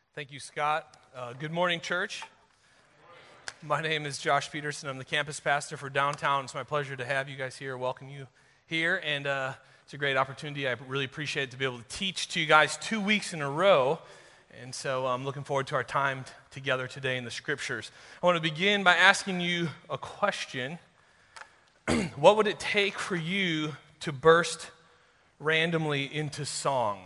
Thank you, Scott. Good morning, church. My name is Josh Peterson. I'm the campus pastor for downtown. It's my pleasure to have you guys here, welcome you here, and it's a great opportunity. I really appreciate it to be able to teach to you guys 2 weeks in a row, and so I'm looking forward to our time together today in the Scriptures. I want to begin by asking you a question. What would it take for you to burst randomly into song?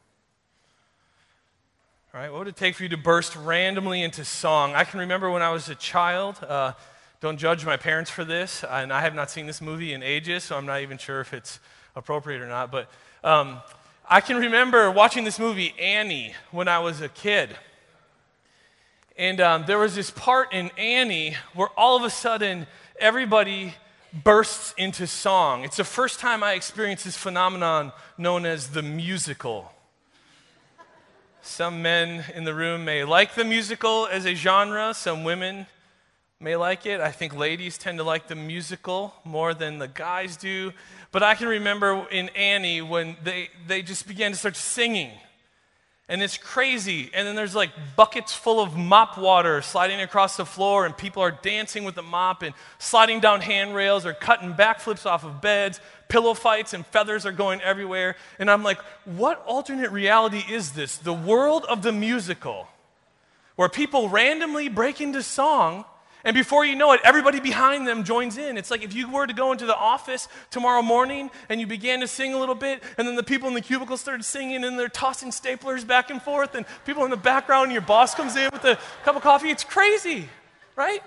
All right, what would it take for you to burst randomly into song? I can remember when I was a child. Don't judge my parents for this, and I have not seen this movie in ages, so I'm not even sure if it's appropriate or not. But I can remember watching this movie, Annie, when I was a kid. And there was this part in Annie where all of a sudden everybody bursts into song. It's the first time I experienced this phenomenon known as the musical. Some men in the room may like the musical as a genre. Some women may like it. I think ladies tend to like the musical more than the guys do. But I can remember in Annie when they just began to start singing. And it's crazy. And then there's like buckets full of mop water sliding across the floor, and people are dancing with the mop and sliding down handrails or cutting backflips off of beds. Pillow fights and feathers are going everywhere. And I'm like, what alternate reality is this? The world of the musical, where people randomly break into song, and before you know it, everybody behind them joins in. It's like if you were to go into the office tomorrow morning and you began to sing a little bit, and then the people in the cubicle started singing, and they're tossing staplers back and forth, and people in the background, and your boss comes in with a cup of coffee. It's crazy, right?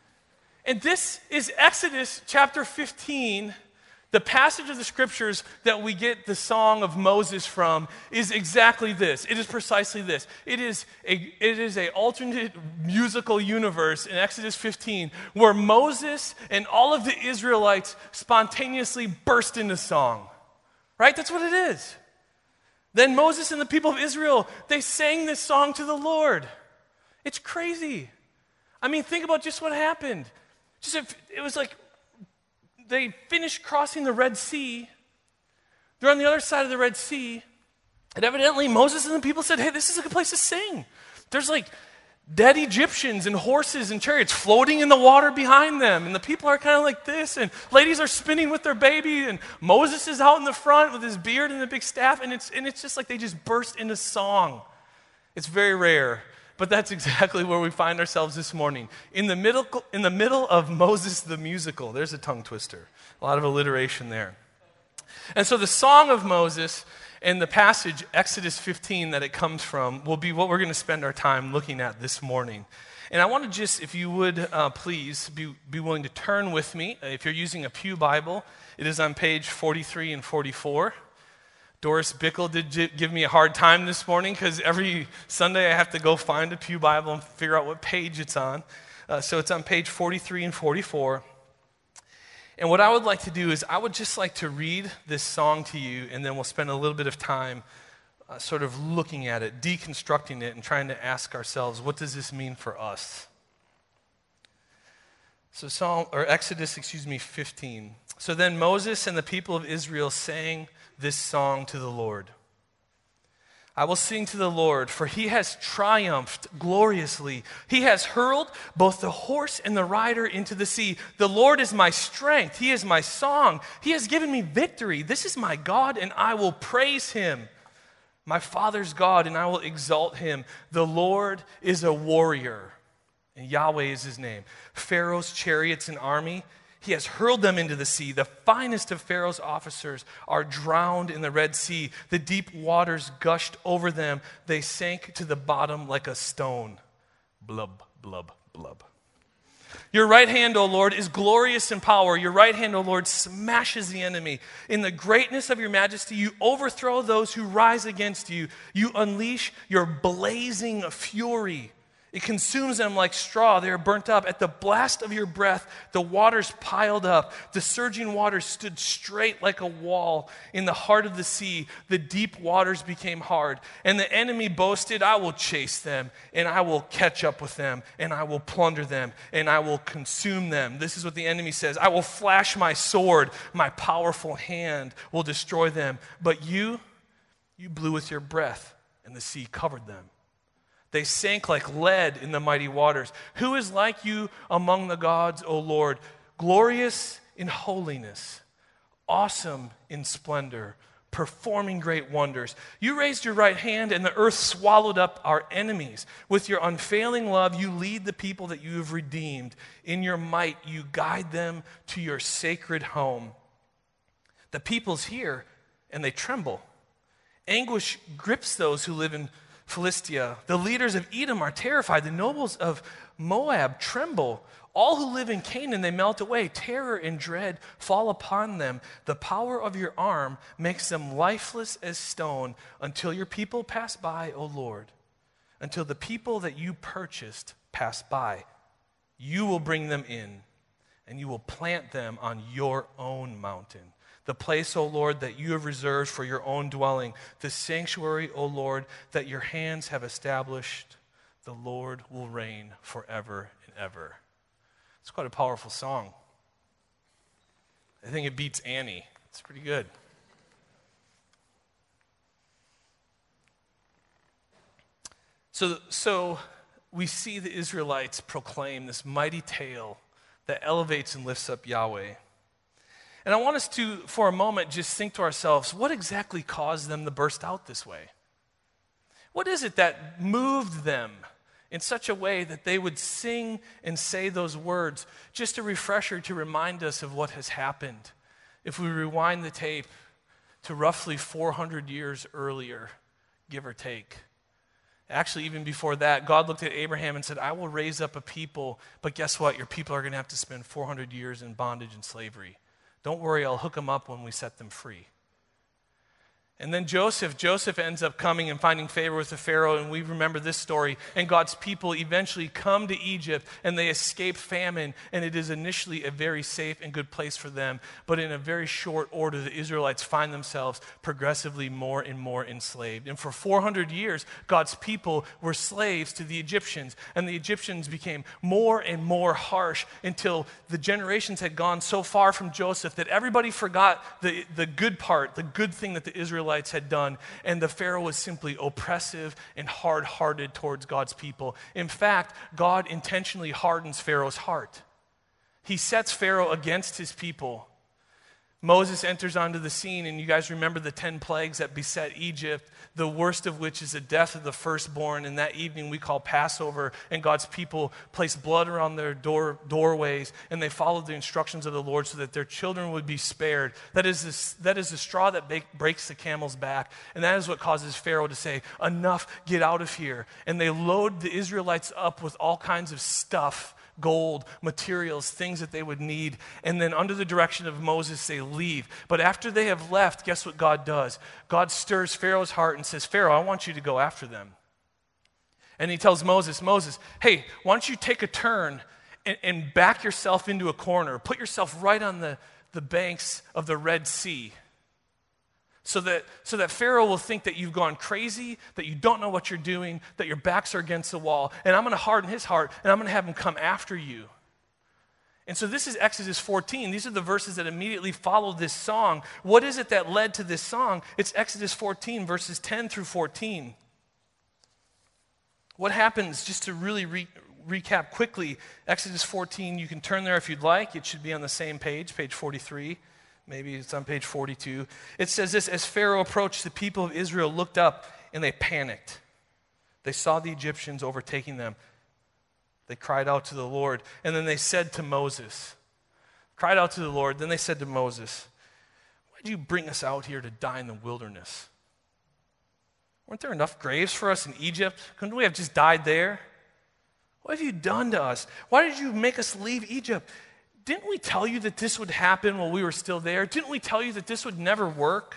And this is Exodus chapter 15. The passage of the Scriptures that we get the Song of Moses from is exactly this. It is precisely this. It is a alternate musical universe in Exodus 15 where Moses and all of the Israelites spontaneously burst into song. Right? That's what it is. Then Moses and the people of Israel, they sang this song to the Lord. It's crazy. I mean, think about just what happened. It was like they finished crossing the Red Sea. They're on the other side of the Red Sea. And evidently Moses and the people said, hey, this is a good place to sing. There's like dead Egyptians and horses and chariots floating in the water behind them. And the people are kind of like this. And ladies are spinning with their baby. And Moses is out in the front with his beard and the big staff. And it's just like they just burst into song. It's very rare. But that's exactly where we find ourselves this morning. In the middle of Moses the musical. There's a tongue twister. A lot of alliteration there. And so the Song of Moses and the passage, Exodus 15, that it comes from, will be what we're going to spend our time looking at this morning. And I want to just, if you would please, be willing to turn with me. If you're using a Pew Bible, it is on page 43 and 44. Doris Bickle did give me a hard time this morning because every Sunday I have to go find a Pew Bible and figure out what page it's on. So it's on page 43 and 44. And what I would like to do is I would just like to read this song to you, and then we'll spend a little bit of time sort of looking at it, deconstructing it, and trying to ask ourselves, what does this mean for us? So Exodus 15. So then Moses and the people of Israel sang this song to the Lord. I will sing to the Lord, for he has triumphed gloriously. He has hurled both the horse and the rider into the sea. The Lord is my strength. He is my song. He has given me victory. This is my God, and I will praise him. My Father's God, and I will exalt him. The Lord is a warrior, and Yahweh is his name. Pharaoh's chariots and army, he has hurled them into the sea. The finest of Pharaoh's officers are drowned in the Red Sea. The deep waters gushed over them. They sank to the bottom like a stone. Blub, blub, blub. Your right hand, O Lord, is glorious in power. Your right hand, O Lord, smashes the enemy. In the greatness of your majesty, you overthrow those who rise against you. You unleash your blazing fury. It consumes them like straw. They are burnt up. At the blast of your breath, the waters piled up. The surging waters stood straight like a wall. In the heart of the sea, the deep waters became hard. And the enemy boasted, I will chase them, and I will catch up with them, and I will plunder them, and I will consume them. This is what the enemy says. I will flash my sword. My powerful hand will destroy them. But you blew with your breath, and the sea covered them. They sank like lead in the mighty waters. Who is like you among the gods, O Lord? Glorious in holiness, awesome in splendor, performing great wonders. You raised your right hand, and the earth swallowed up our enemies. With your unfailing love, you lead the people that you have redeemed. In your might, you guide them to your sacred home. The peoples hear, and they tremble. Anguish grips those who live in Philistia. The leaders of Edom are terrified. The nobles of Moab tremble. All who live in Canaan, they melt away. Terror and dread fall upon them. The power of your arm makes them lifeless as stone until your people pass by, O Lord. Until the people that you purchased pass by. You will bring them in, and you will plant them on your own mountain. The place, O Lord, that you have reserved for your own dwelling. The sanctuary, O Lord, that your hands have established. The Lord will reign forever and ever. It's quite a powerful song. I think it beats Annie. It's pretty good. So we see the Israelites proclaim this mighty tale that elevates and lifts up Yahweh. And I want us to, for a moment, just think to ourselves, what exactly caused them to burst out this way? What is it that moved them in such a way that they would sing and say those words? Just a refresher to remind us of what has happened. If we rewind the tape to roughly 400 years earlier, give or take. Actually, even before that, God looked at Abraham and said, I will raise up a people, but guess what? Your people are going to have to spend 400 years in bondage and slavery. Don't worry, I'll hook them up when we set them free. And then Joseph ends up coming and finding favor with the Pharaoh, and we remember this story. And God's people eventually come to Egypt, and they escape famine, and it is initially a very safe and good place for them. But in a very short order, the Israelites find themselves progressively more and more enslaved. And for 400 years, God's people were slaves to the Egyptians, and the Egyptians became more and more harsh until the generations had gone so far from Joseph that everybody forgot the good part, the good thing that the Israelites had done, and the Pharaoh was simply oppressive and hard-hearted towards God's people. In fact, God intentionally hardens Pharaoh's heart. He sets Pharaoh against his people. Moses enters onto the scene, and you guys remember the 10 plagues that beset Egypt, the worst of which is the death of the firstborn. And that evening we call Passover, and God's people place blood around their doorways, and they followed the instructions of the Lord so that their children would be spared. That is the straw that breaks the camel's back, and that is what causes Pharaoh to say, enough, get out of here. And they load the Israelites up with all kinds of stuff, gold, materials, things that they would need. And then under the direction of Moses, they leave. But after they have left, guess what God does? God stirs Pharaoh's heart and says, Pharaoh, I want you to go after them. And he tells Moses, hey, why don't you take a turn and back yourself into a corner. Put yourself right on the banks of the Red Sea. So that Pharaoh will think that you've gone crazy, that you don't know what you're doing, that your backs are against the wall, and I'm going to harden his heart, and I'm going to have him come after you. And so this is Exodus 14. These are the verses that immediately follow this song. What is it that led to this song? It's Exodus 14, verses 10 through 14. What happens, just to really recap quickly, Exodus 14, you can turn there if you'd like. It should be on the same page 43. Maybe it's on page 42. It says this, as Pharaoh approached, the people of Israel looked up and they panicked. They saw the Egyptians overtaking them. They cried out to the Lord. And then they said to Moses, then they said to Moses, why did you bring us out here to die in the wilderness? Weren't there enough graves for us in Egypt? Couldn't we have just died there? What have you done to us? Why did you make us leave Egypt? Didn't we tell you that this would happen while we were still there? Didn't we tell you that this would never work?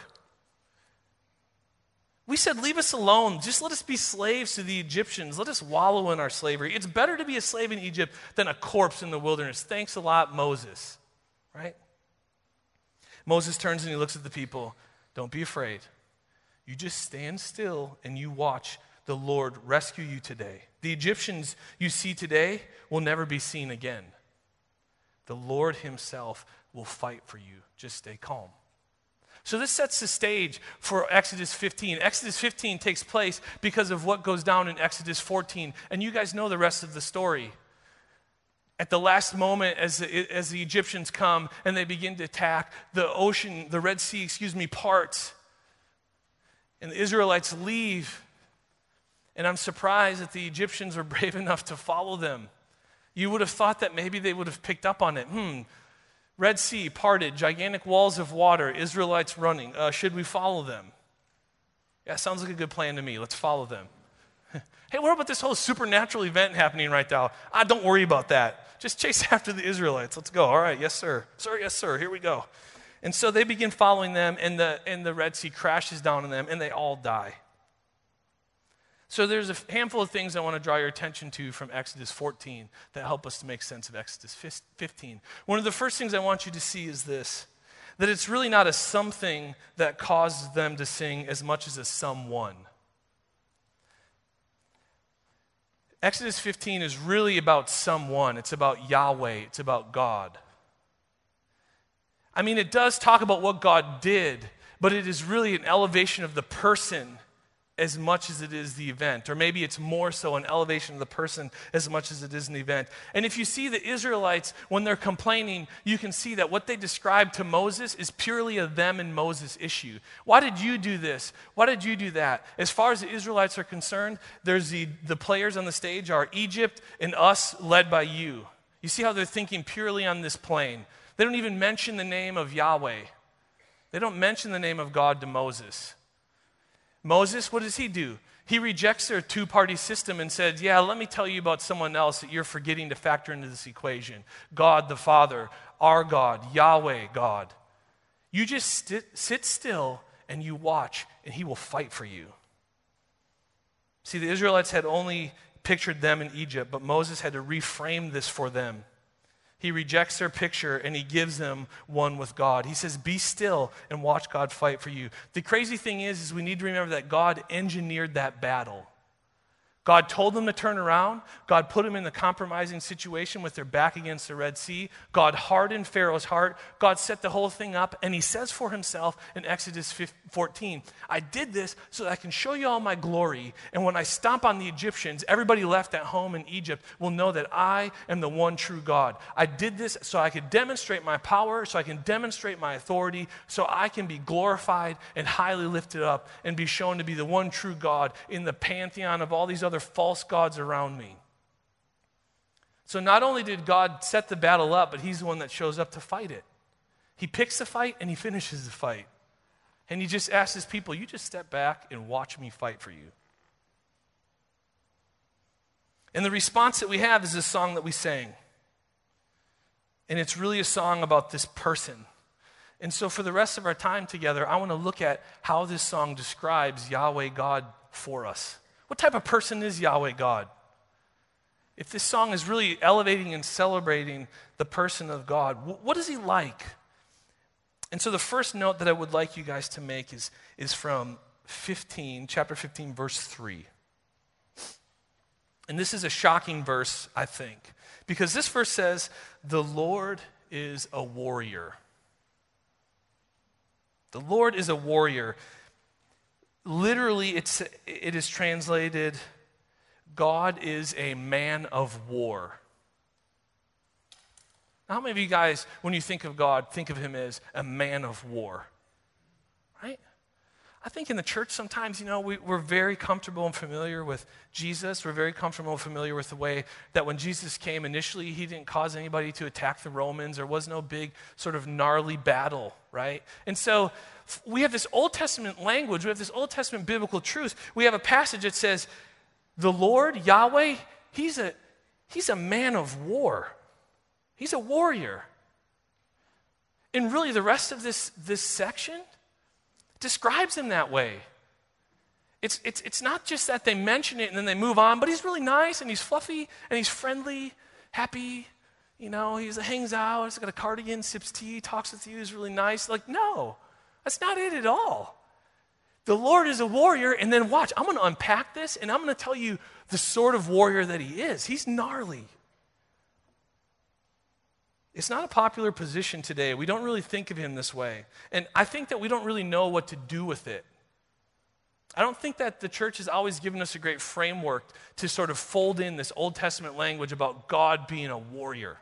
We said, leave us alone. Just let us be slaves to the Egyptians. Let us wallow in our slavery. It's better to be a slave in Egypt than a corpse in the wilderness. Thanks a lot, Moses. Right? Moses turns and he looks at the people. Don't be afraid. You just stand still and you watch the Lord rescue you today. The Egyptians you see today will never be seen again. The Lord himself will fight for you. Just stay calm. So this sets the stage for Exodus 15. Exodus 15 takes place because of what goes down in Exodus 14. And you guys know the rest of the story. At the last moment, as the Egyptians come and they begin to attack, the Red Sea, parts. And the Israelites leave. And I'm surprised that the Egyptians were brave enough to follow them. You would have thought that maybe they would have picked up on it. Red Sea parted, gigantic walls of water, Israelites running. Should we follow them? Yeah, sounds like a good plan to me. Let's follow them. Hey, what about this whole supernatural event happening right now? Don't worry about that. Just chase after the Israelites. Let's go. All right, yes, sir. Sir, yes, sir. Here we go. And so they begin following them, and the Red Sea crashes down on them, and they all die. So there's a handful of things I want to draw your attention to from Exodus 14 that help us to make sense of Exodus 15. One of the first things I want you to see is this, that it's really not a something that causes them to sing as much as a someone. Exodus 15 is really about someone. It's about Yahweh. It's about God. I mean, it does talk about what God did, but it is really an elevation of the person as much as it is the event. Or maybe it's more so an elevation of the person as much as it is an event. And if you see the Israelites, when they're complaining, you can see that what they describe to Moses is purely a them and Moses issue. Why did you do this? Why did you do that? As far as the Israelites are concerned, there's the players on the stage are Egypt and us led by you. You see how they're thinking purely on this plane. They don't even mention the name of Yahweh. They don't mention the name of God to Moses. Moses, what does he do? He rejects their two-party system and said, yeah, let me tell you about someone else that you're forgetting to factor into this equation. God the Father, our God, Yahweh God. You just sit still and you watch, and he will fight for you. See, the Israelites had only pictured them in Egypt, but Moses had to reframe this for them. He rejects their picture and he gives them one with God. He says, be still and watch God fight for you. The crazy thing is we need to remember that God engineered that battle. God told them to turn around. God put them in the compromising situation with their back against the Red Sea. God hardened Pharaoh's heart. God set the whole thing up, and he says for himself in Exodus 14, I did this so that I can show you all my glory, and when I stomp on the Egyptians, everybody left at home in Egypt will know that I am the one true God. I did this so I could demonstrate my power, so I can demonstrate my authority, so I can be glorified and highly lifted up and be shown to be the one true God in the pantheon of all these other false gods around me. So not only did God set the battle up, but he's the one that shows up to fight it. He picks the fight and he finishes the fight. And he just asks his people, you just step back and watch me fight for you. And the response that we have is this song that we sang. And it's really a song about this person. And so for the rest of our time together, I want to look at how this song describes Yahweh God for us. What type of person is Yahweh God? If this song is really elevating and celebrating the person of God, what is he like? And so the first note that I would like you guys to make is from chapter 15, verse 3. And this is a shocking verse, I think, because this verse says, the Lord is a warrior. The Lord is a warrior. Literally, it is translated, God is a man of war. Now, how many of you guys, when you think of God, think of him as a man of war? Right? I think in the church sometimes, we're very comfortable and familiar with Jesus. We're very comfortable and familiar with the way that when Jesus came initially, he didn't cause anybody to attack the Romans. There was no big sort of gnarly battle, right? And so we have this Old Testament language. We have this Old Testament biblical truth. We have a passage that says, the Lord, Yahweh, he's a man of war. He's a warrior. And really the rest of this section describes him that way. It's not just that they mention it and then they move on, but he's really nice and he's fluffy and he's friendly, happy. He hangs out, he's got a cardigan, sips tea, talks with you, he's really nice. No, that's not it at all. The Lord is a warrior, and then watch, I'm going to unpack this and I'm going to tell you the sort of warrior that he is. He's gnarly. It's not a popular position today. We don't really think of him this way. And I think that we don't really know what to do with it. I don't think that the church has always given us a great framework to sort of fold in this Old Testament language about God being a warrior.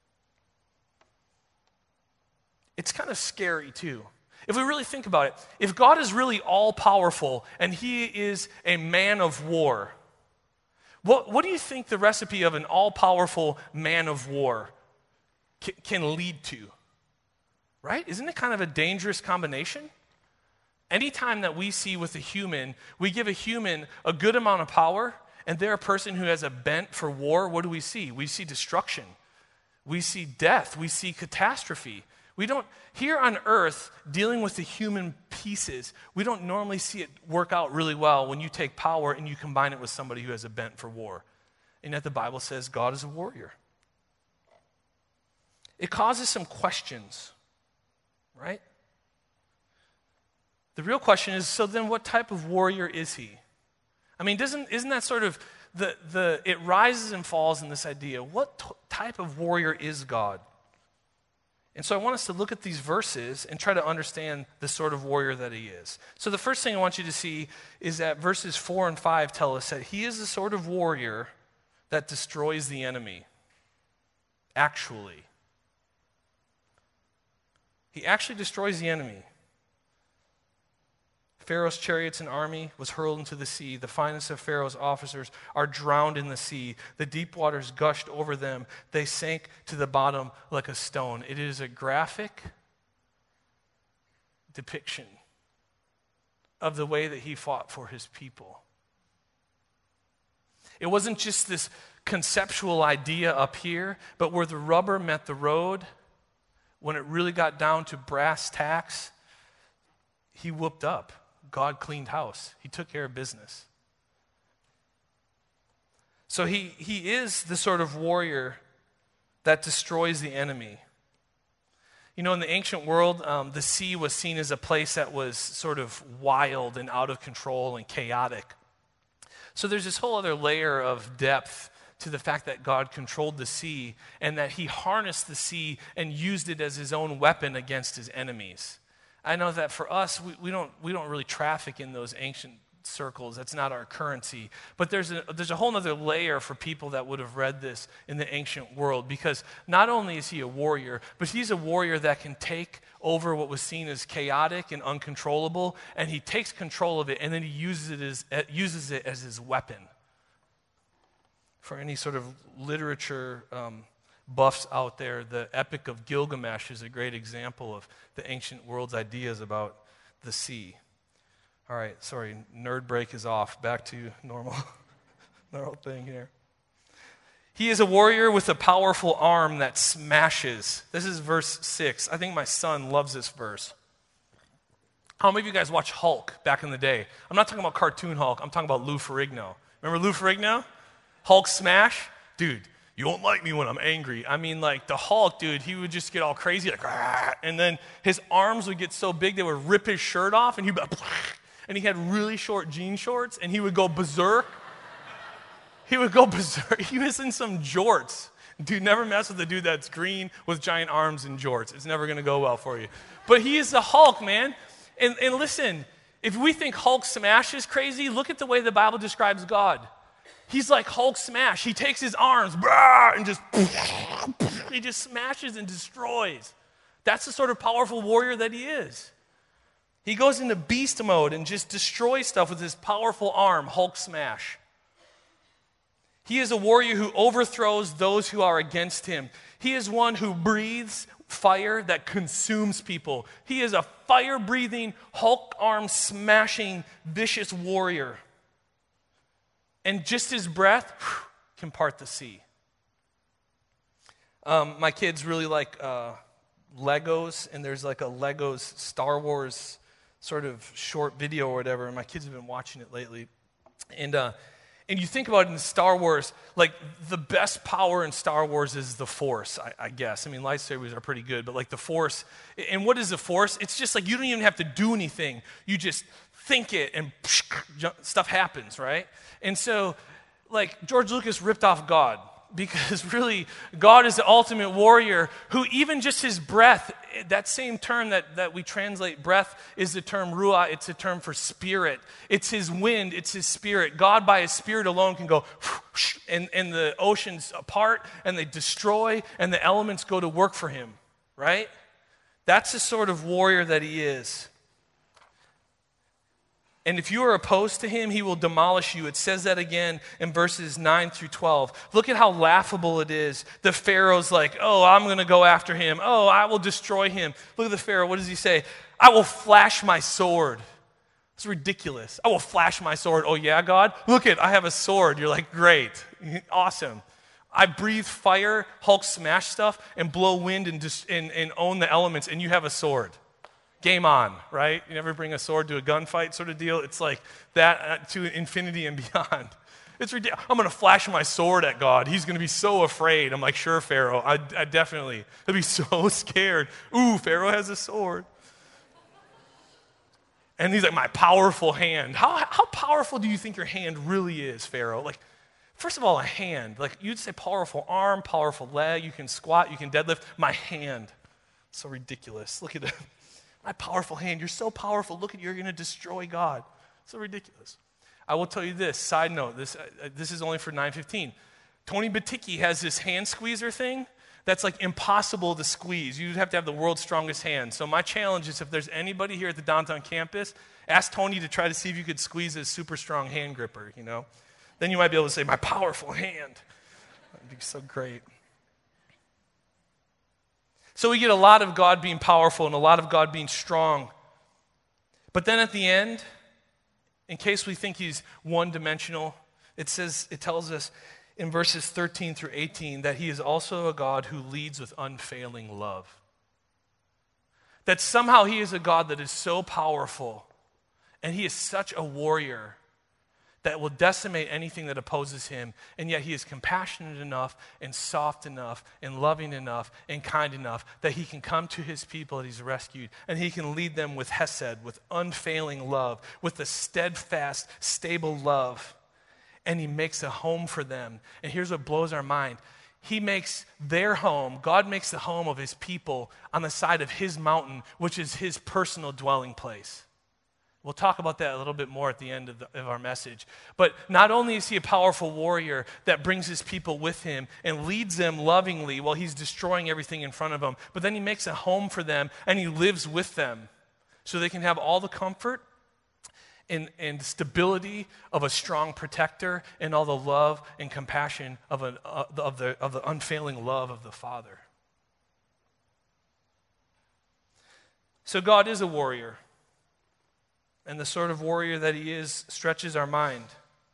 It's kind of scary too. If we really think about it, if God is really all-powerful and he is a man of war, what do you think the recipe of an all-powerful man of war can lead to? Right? Isn't it kind of a dangerous combination? Anytime that we see with a human, we give a human a good amount of power, and they're a person who has a bent for war, what do we see? We see destruction. We see death. We see catastrophe. We don't, here on earth, dealing with the human pieces, we don't normally see it work out really well when you take power and you combine it with somebody who has a bent for war. And yet the Bible says God is a warrior. It causes some questions, right? The real question is, so then what type of warrior is he? I mean, isn't that sort of, it rises and falls in this idea, what type of warrior is God? And so I want us to look at these verses and try to understand the sort of warrior that he is. So the first thing I want you to see is that verses 4 and 5 tell us that he is the sort of warrior that destroys the enemy. Actually. He actually destroys the enemy. Pharaoh's chariots and army was hurled into the sea. The finest of Pharaoh's officers are drowned in the sea. The deep waters gushed over them. They sank to the bottom like a stone. It is a graphic depiction of the way that he fought for his people. It wasn't just this conceptual idea up here, but where the rubber met the road, when it really got down to brass tacks, he whooped up. God cleaned house. He took care of business. So he is the sort of warrior that destroys the enemy. You know, in the ancient world, the sea was seen as a place that was sort of wild and out of control and chaotic. So there's this whole other layer of depth to the fact that God controlled the sea and that he harnessed the sea and used it as his own weapon against his enemies. I know that for us, we don't really traffic in those ancient circles. That's not our currency. But there's a whole other layer for people that would have read this in the ancient world, because not only is he a warrior, but he's a warrior that can take over what was seen as chaotic and uncontrollable, and he takes control of it, and then he uses it as his weapon. For any sort of literature buffs out there, the Epic of Gilgamesh is a great example of the ancient world's ideas about the sea. All right, sorry, nerd break is off. Back to normal thing here. He is a warrior with a powerful arm that smashes. This is verse 6. I think my son loves this verse. How many of you guys watched Hulk back in the day? I'm not talking about cartoon Hulk. I'm talking about Lou Ferrigno. Remember Lou Ferrigno? Hulk smash? Dude, you won't like me when I'm angry. I mean, like, the Hulk, dude, he would just get all crazy, like, "Rah!" And then his arms would get so big they would rip his shirt off, and he'd be like, and he had really short jean shorts, and he would go berserk. He would go berserk. He was in some jorts. Dude, never mess with a dude that's green with giant arms and jorts. It's never going to go well for you. But he is the Hulk, man. And listen, if we think Hulk smash is crazy, look at the way the Bible describes God. He's like Hulk smash. He takes his arms and he just smashes and destroys. That's the sort of powerful warrior that he is. He goes into beast mode and just destroys stuff with his powerful arm, Hulk smash. He is a warrior who overthrows those who are against him. He is one who breathes fire that consumes people. He is a fire-breathing, Hulk arm smashing, vicious warrior. And just his breath can part the sea. My kids really like Legos, and there's like a Legos Star Wars sort of short video or whatever, and my kids have been watching it lately. And you think about it in Star Wars, like the best power in Star Wars is the Force, I guess. I mean, lightsabers are pretty good, but like the Force, and what is the Force? It's just like you don't even have to do anything. You just think it and stuff happens, right? And so, like, George Lucas ripped off God. Because really, God is the ultimate warrior who even just his breath, that same term that we translate breath is the term ruah, it's a term for spirit. It's his wind, it's his spirit. God by his spirit alone can go and the oceans apart and they destroy and the elements go to work for him, right? That's the sort of warrior that he is. And if you are opposed to him, he will demolish you. It says that again in verses 9 through 12. Look at how laughable it is. The Pharaoh's like, oh, I'm going to go after him. Oh, I will destroy him. Look at the Pharaoh. What does he say? I will flash my sword. It's ridiculous. I will flash my sword. Oh, yeah, God? Look I have a sword. You're like, great. Awesome. I breathe fire, Hulk smash stuff, and blow wind and own the elements, and you have a sword. Game on, right? You never bring a sword to a gunfight sort of deal. It's like that to infinity and beyond. It's ridiculous. I'm going to flash my sword at God. He's going to be so afraid. I'm like, sure, Pharaoh. I definitely. He'll be so scared. Ooh, Pharaoh has a sword. And he's like, my powerful hand. How powerful do you think your hand really is, Pharaoh? Like, first of all, a hand. Like, you'd say powerful arm, powerful leg. You can squat, you can deadlift. My hand. So ridiculous. Look at it. My powerful hand. You're so powerful. Look you're going to destroy God. So ridiculous. I will tell you this. Side note. This is only for 9:15. Tony Batiki has this hand squeezer thing that's like impossible to squeeze. You'd have to have the world's strongest hand. So my challenge is if there's anybody here at the downtown campus, ask Tony to try to see if you could squeeze his super strong hand gripper, you know. Then you might be able to say, my powerful hand. That'd be so great. So we get a lot of God being powerful and a lot of God being strong. But then at the end, in case we think he's one-dimensional, it tells us in verses 13 through 18 that he is also a God who leads with unfailing love. That somehow he is a God that is so powerful and he is such a warrior that will decimate anything that opposes him, and yet he is compassionate enough and soft enough and loving enough and kind enough that he can come to his people that he's rescued, and he can lead them with hesed, with unfailing love, with a steadfast, stable love, and he makes a home for them. And here's what blows our mind. He makes their home, God makes the home of his people on the side of his mountain, which is his personal dwelling place. We'll talk about that a little bit more at the end of our message. But not only is he a powerful warrior that brings his people with him and leads them lovingly while he's destroying everything in front of them, but then he makes a home for them and he lives with them so they can have all the comfort and stability of a strong protector and all the love and compassion of the unfailing love of the Father. So God is a warrior. And the sort of warrior that he is stretches our mind.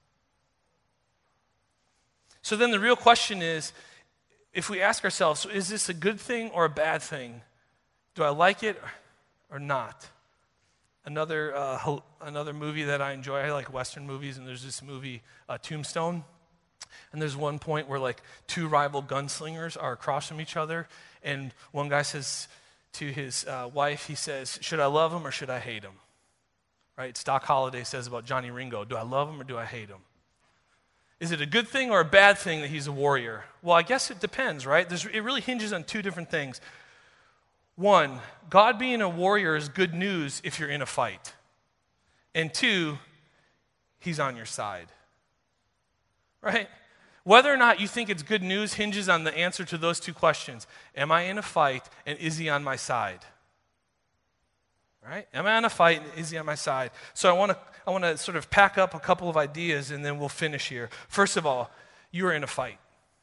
So then the real question is, if we ask ourselves, so is this a good thing or a bad thing? Do I like it or not? Another movie that I enjoy, I like Western movies, and there's this movie, Tombstone. And there's one point where like two rival gunslingers are across from each other, and one guy says to his wife, he says, should I love him or should I hate him? Right? Doc Holliday says about Johnny Ringo, do I love him or do I hate him? Is it a good thing or a bad thing that he's a warrior? Well, I guess it depends, right? It really hinges on two different things. One, God being a warrior is good news if you're in a fight. And two, he's on your side. Right? Whether or not you think it's good news hinges on the answer to those two questions. Am I in a fight and is he on my side? Right? Am I on a fight and is he on my side? So I want to sort of pack up a couple of ideas and then we'll finish here. First of all, you are in a fight.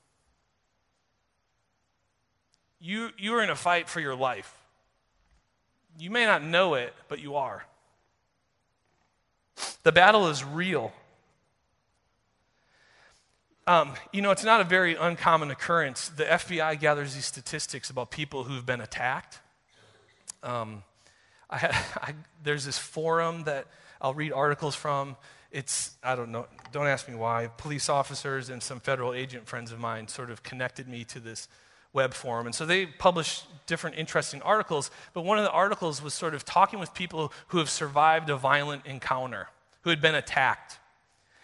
You are in a fight for your life. You may not know it, but you are. The battle is real. It's not a very uncommon occurrence. The FBI gathers these statistics about people who've been attacked. There's this forum that I'll read articles from. I don't know, don't ask me why. Police officers and some federal agent friends of mine sort of connected me to this web forum. And so they published different interesting articles, but one of the articles was sort of talking with people who have survived a violent encounter, who had been attacked.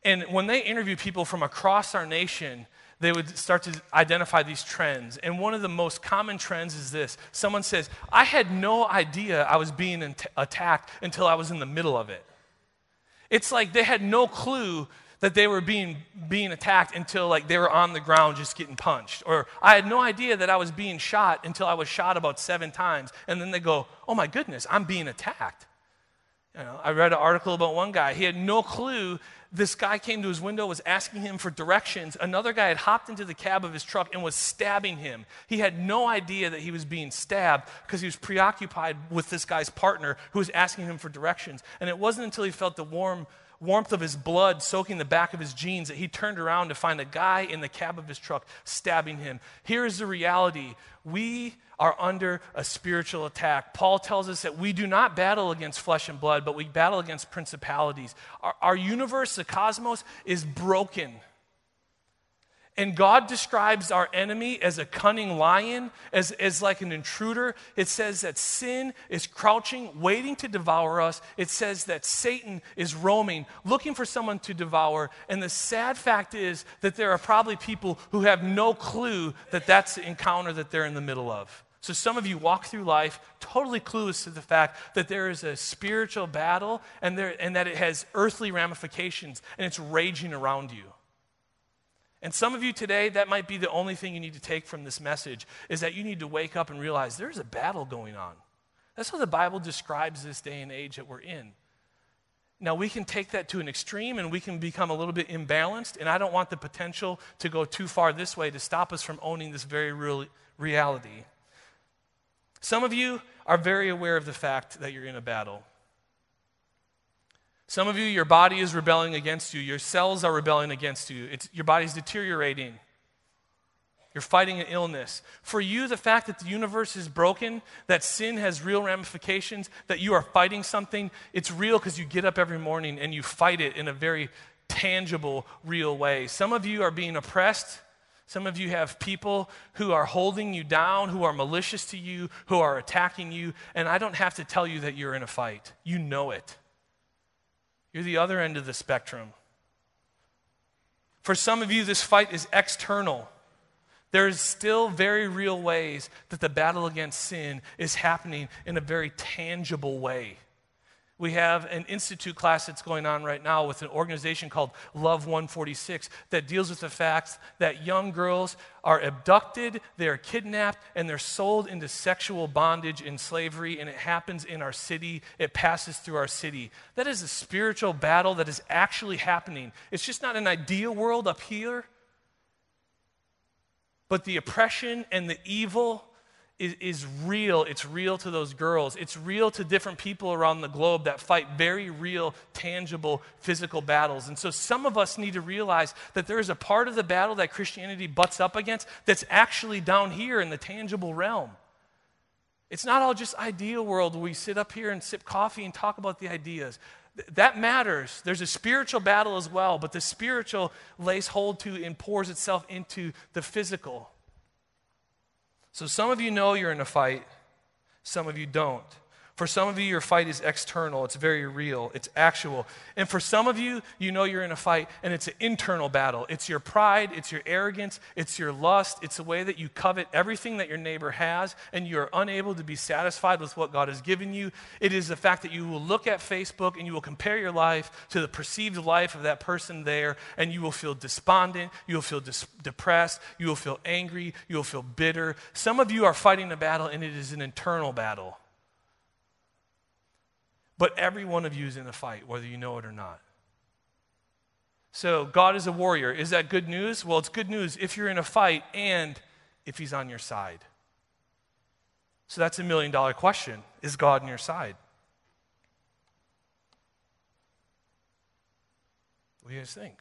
And when they interviewed people from across our nation, they would start to identify these trends. And one of the most common trends is this. Someone says, I had no idea I was being attacked until I was in the middle of it. It's like they had no clue that they were being attacked until like they were on the ground just getting punched. Or I had no idea that I was being shot until I was shot about 7 times. And then they go, oh my goodness, I'm being attacked. I read an article about one guy. He had no clue. This guy came to his window, was asking him for directions. Another guy had hopped into the cab of his truck and was stabbing him. He had no idea that he was being stabbed because he was preoccupied with this guy's partner who was asking him for directions. And it wasn't until he felt the warmth of his blood soaking the back of his jeans that he turned around to find a guy in the cab of his truck stabbing him. Here is the reality. We are under a spiritual attack. Paul tells us that we do not battle against flesh and blood, but we battle against principalities. Our universe, the cosmos, is broken. And God describes our enemy as a cunning lion, as like an intruder. It says that sin is crouching, waiting to devour us. It says that Satan is roaming, looking for someone to devour. And the sad fact is that there are probably people who have no clue that that's the encounter that they're in the middle of. So some of you walk through life totally clueless to the fact that there is a spiritual battle and that it has earthly ramifications and it's raging around you. And some of you today, that might be the only thing you need to take from this message, is that you need to wake up and realize there's a battle going on. That's how the Bible describes this day and age that we're in. Now, we can take that to an extreme and we can become a little bit imbalanced, and I don't want the potential to go too far this way to stop us from owning this very real reality. Some of you are very aware of the fact that you're in a battle. Some of you, your body is rebelling against you. Your cells are rebelling against you. Your body's deteriorating. You're fighting an illness. For you, the fact that the universe is broken, that sin has real ramifications, that you are fighting something, it's real because you get up every morning and you fight it in a very tangible, real way. Some of you are being oppressed. Some of you have people who are holding you down, who are malicious to you, who are attacking you, and I don't have to tell you that you're in a fight. You know it. You're the other end of the spectrum. For some of you, this fight is external. There's still very real ways that the battle against sin is happening in a very tangible way. We have an institute class that's going on right now with an organization called Love 146 that deals with the fact that young girls are abducted, they are kidnapped, and they're sold into sexual bondage and slavery, and it happens in our city. It passes through our city. That is a spiritual battle that is actually happening. It's just not an ideal world up here, but the oppression and the evil is real. It's real to those girls. It's real to different people around the globe that fight very real, tangible, physical battles. And so some of us need to realize that there is a part of the battle that Christianity butts up against that's actually down here in the tangible realm. It's not all just ideal world where we sit up here and sip coffee and talk about the ideas. That matters. There's a spiritual battle as well, but the spiritual lays hold to and pours itself into the physical. So some of you know you're in a fight, some of you don't. For some of you, your fight is external. It's very real. It's actual. And for some of you, you know you're in a fight, and it's an internal battle. It's your pride. It's your arrogance. It's your lust. It's the way that you covet everything that your neighbor has, and you're unable to be satisfied with what God has given you. It is the fact that you will look at Facebook, and you will compare your life to the perceived life of that person there, and you will feel despondent. You will feel depressed. You will feel angry. You will feel bitter. Some of you are fighting a battle, and it is an internal battle. But every one of you is in a fight, whether you know it or not. So God is a warrior. Is that good news? Well, it's good news if you're in a fight and if he's on your side. So that's $1 million question. Is God on your side? What do you guys think?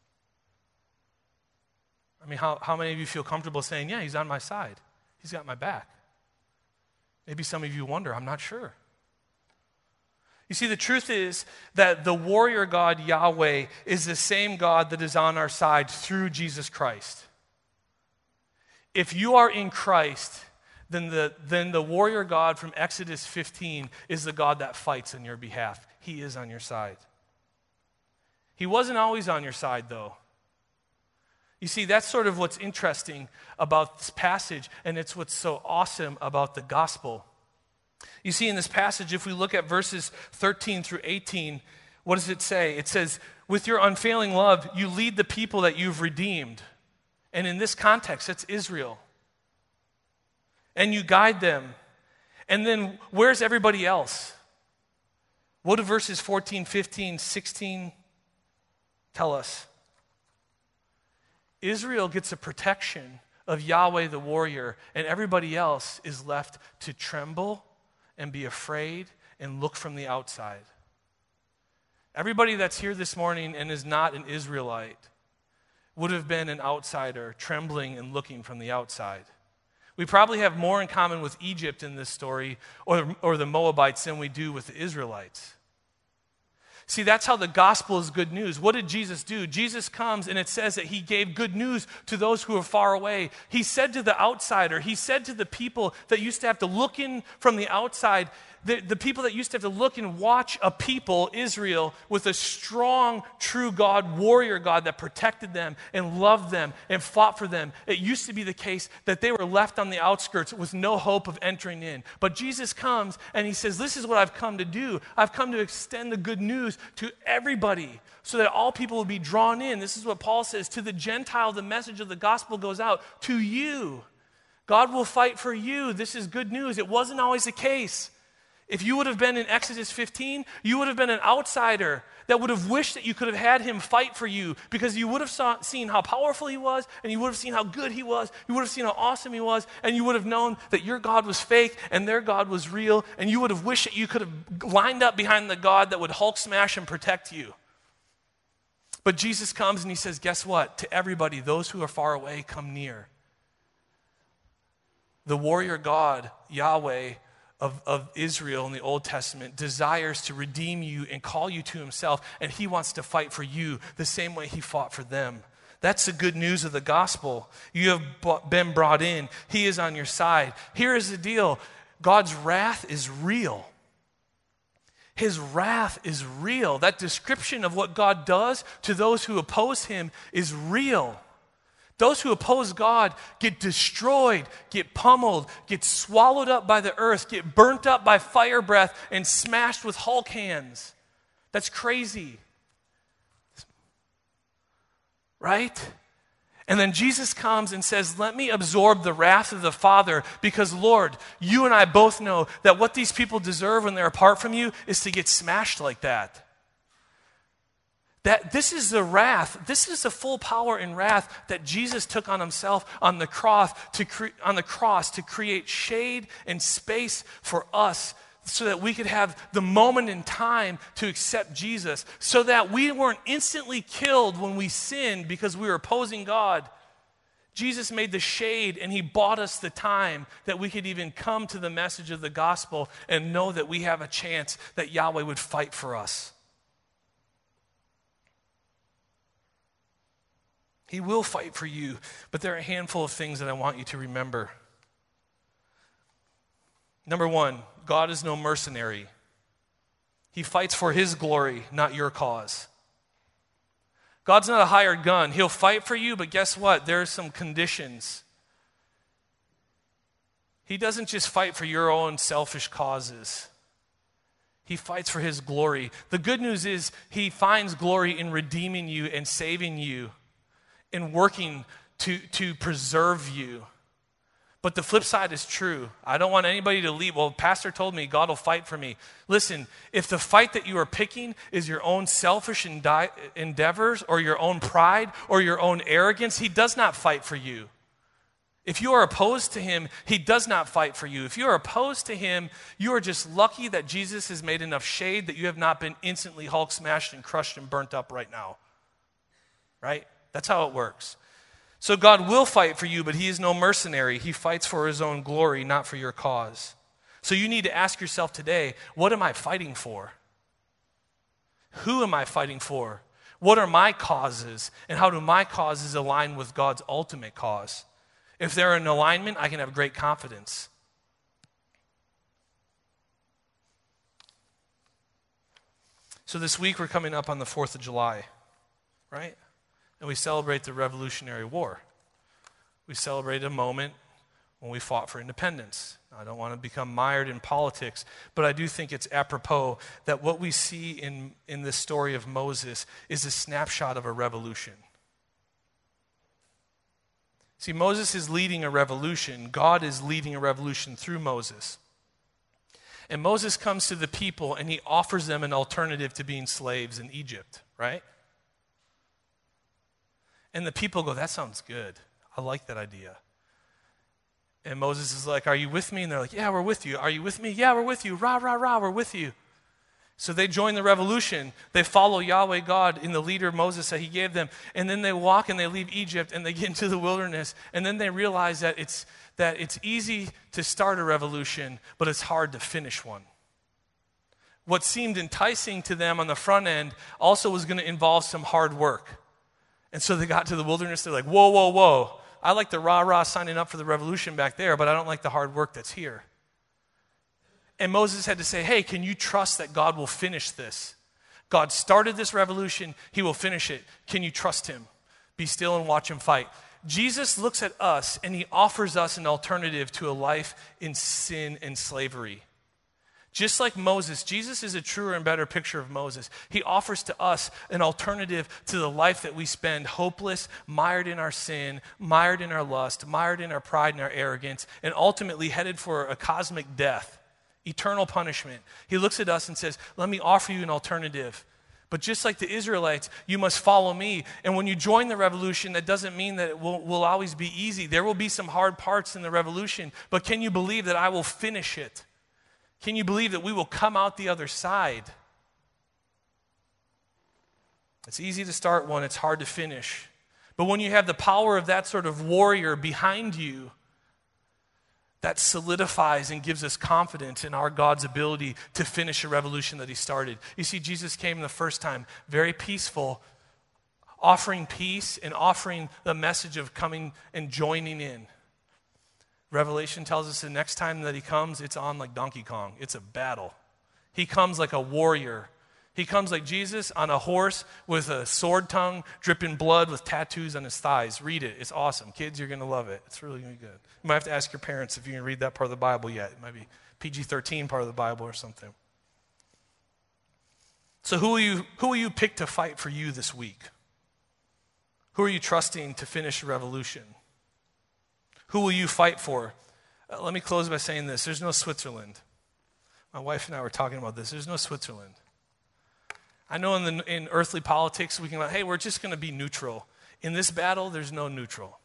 I mean, how many of you feel comfortable saying, yeah, he's on my side. He's got my back. Maybe some of you wonder, I'm not sure. You see, the truth is that the warrior God, Yahweh, is the same God that is on our side through Jesus Christ. If you are in Christ, then the warrior God from Exodus 15 is the God that fights on your behalf. He is on your side. He wasn't always on your side, though. You see, that's sort of what's interesting about this passage, and it's what's so awesome about the gospel. You see, in this passage, if we look at verses 13 through 18, what does it say? It says, with your unfailing love, you lead the people that you've redeemed. And in this context, it's Israel. And you guide them. And then where's everybody else? What do verses 14, 15, 16 tell us? Israel gets a protection of Yahweh the warrior, and everybody else is left to tremble and be afraid and look from the outside. Everybody that's here this morning and is not an Israelite would have been an outsider, trembling and looking from the outside. We probably have more in common with Egypt in this story or the Moabites than we do with the Israelites. See, that's how the gospel is good news. What did Jesus do? Jesus comes and it says that he gave good news to those who are far away. He said to the outsider, he said to the people that used to have to look in from the outside, the people that used to have to look and watch a people, Israel, with a strong, true God, warrior God that protected them and loved them and fought for them. It used to be the case that they were left on the outskirts with no hope of entering in. But Jesus comes and he says, this is what I've come to do. I've come to extend the good news to everybody so that all people will be drawn in. This is what Paul says, to the Gentile, the message of the gospel goes out to you. God will fight for you. This is good news. It wasn't always the case. If you would have been in Exodus 15, you would have been an outsider that would have wished that you could have had him fight for you because you would have seen how powerful he was, and you would have seen how good he was, you would have seen how awesome he was, and you would have known that your God was fake and their God was real, and you would have wished that you could have lined up behind the God that would Hulk smash and protect you. But Jesus comes and he says, guess what? To everybody, those who are far away, come near. The warrior God, Yahweh, of Israel in the Old Testament desires to redeem you and call you to himself, and he wants to fight for you the same way he fought for them. That's the good news of the gospel. You have been brought in. He is on your side. Here is the deal. God's wrath is real. His wrath is real. That description of what God does to those who oppose him is real. Those who oppose God get destroyed, get pummeled, get swallowed up by the earth, get burnt up by fire breath, and smashed with Hulk hands. That's crazy. Right? And then Jesus comes and says, let me absorb the wrath of the Father because, Lord, you and I both know that what these people deserve when they're apart from you is to get smashed like that. That this is the wrath, this is the full power and wrath that Jesus took on himself on the cross to create shade and space for us so that we could have the moment in time to accept Jesus, so that we weren't instantly killed when we sinned because we were opposing God. Jesus made the shade and he bought us the time that we could even come to the message of the gospel and know that we have a chance that Yahweh would fight for us. He will fight for you, but there are a handful of things that I want you to remember. Number one, God is no mercenary. He fights for his glory, not your cause. God's not a hired gun. He'll fight for you, but guess what? There are some conditions. He doesn't just fight for your own selfish causes. He fights for his glory. The good news is he finds glory in redeeming you and saving you, in working to preserve you. But the flip side is true. I don't want anybody to leave. Well, pastor told me God will fight for me. Listen, if the fight that you are picking is your own selfish endeavors or your own pride or your own arrogance, he does not fight for you. If you are opposed to him, he does not fight for you. If you are opposed to him, you are just lucky that Jesus has made enough shade that you have not been instantly Hulk smashed and crushed and burnt up right now. Right? That's how it works. So God will fight for you, but he is no mercenary. He fights for his own glory, not for your cause. So you need to ask yourself today, what am I fighting for? Who am I fighting for? What are my causes? And how do my causes align with God's ultimate cause? If they're in alignment, I can have great confidence. So this week we're coming up on the 4th of July. right? And we celebrate the Revolutionary War. We celebrate a moment when we fought for independence. I don't want to become mired in politics, but I do think it's apropos that what we see in this story of Moses is a snapshot of a revolution. See, Moses is leading a revolution. God is leading a revolution through Moses. And Moses comes to the people and he offers them an alternative to being slaves in Egypt, right? And the people go, that sounds good. I like that idea. And Moses is like, are you with me? And they're like, yeah, we're with you. Are you with me? Yeah, we're with you. Rah, rah, rah, we're with you. So they join the revolution. They follow Yahweh God in the leader Moses that he gave them. And then they walk and they leave Egypt and they get into the wilderness. And then they realize that it's easy to start a revolution, but it's hard to finish one. What seemed enticing to them on the front end also was going to involve some hard work. And so they got to the wilderness. They're like, whoa, whoa, whoa. I like the rah-rah signing up for the revolution back there, but I don't like the hard work that's here. And Moses had to say, hey, can you trust that God will finish this? God started this revolution. He will finish it. Can you trust him? Be still and watch him fight. Jesus looks at us and he offers us an alternative to a life in sin and slavery. Just like Moses, Jesus is a truer and better picture of Moses. He offers to us an alternative to the life that we spend hopeless, mired in our sin, mired in our lust, mired in our pride and our arrogance, and ultimately headed for a cosmic death, eternal punishment. He looks at us and says, let me offer you an alternative. But just like the Israelites, you must follow me. And when you join the revolution, that doesn't mean that it will always be easy. There will be some hard parts in the revolution, but can you believe that I will finish it? Can you believe that we will come out the other side? It's easy to start one, it's hard to finish. But when you have the power of that sort of warrior behind you, that solidifies and gives us confidence in our God's ability to finish a revolution that he started. You see, Jesus came the first time, very peaceful, offering peace and offering the message of coming and joining in. Revelation tells us the next time that he comes, it's on like Donkey Kong. It's a battle. He comes like a warrior. He comes like Jesus on a horse with a sword tongue, dripping blood with tattoos on his thighs. Read it. It's awesome. Kids, you're going to love it. It's really going to be good. You might have to ask your parents if you can read that part of the Bible yet. It might be PG-13 part of the Bible or something. So who will you pick to fight for you this week? Who are you trusting to finish a revolution? Who will you fight for? Let me close by saying this. There's no Switzerland. My wife and I were talking about this. There's no Switzerland. I know in earthly politics, we can go, hey, we're just going to be neutral. In this battle, there's no neutral.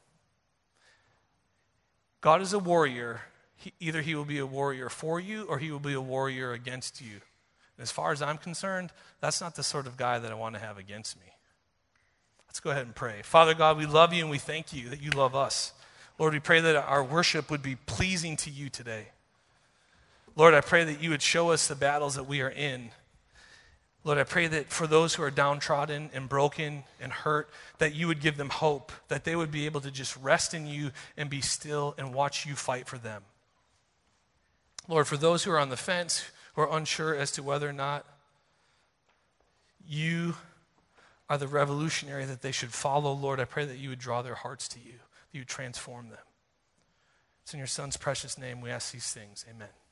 God is a warrior. Either he will be a warrior for you or he will be a warrior against you. And as far as I'm concerned, that's not the sort of guy that I want to have against me. Let's go ahead and pray. Father God, we love you and we thank you that you love us. Lord, we pray that our worship would be pleasing to you today. Lord, I pray that you would show us the battles that we are in. Lord, I pray that for those who are downtrodden and broken and hurt, that you would give them hope, that they would be able to just rest in you and be still and watch you fight for them. Lord, for those who are on the fence, who are unsure as to whether or not you are the revolutionary that they should follow, Lord, I pray that you would draw their hearts to you. You transform them. It's in your son's precious name we ask these things. Amen.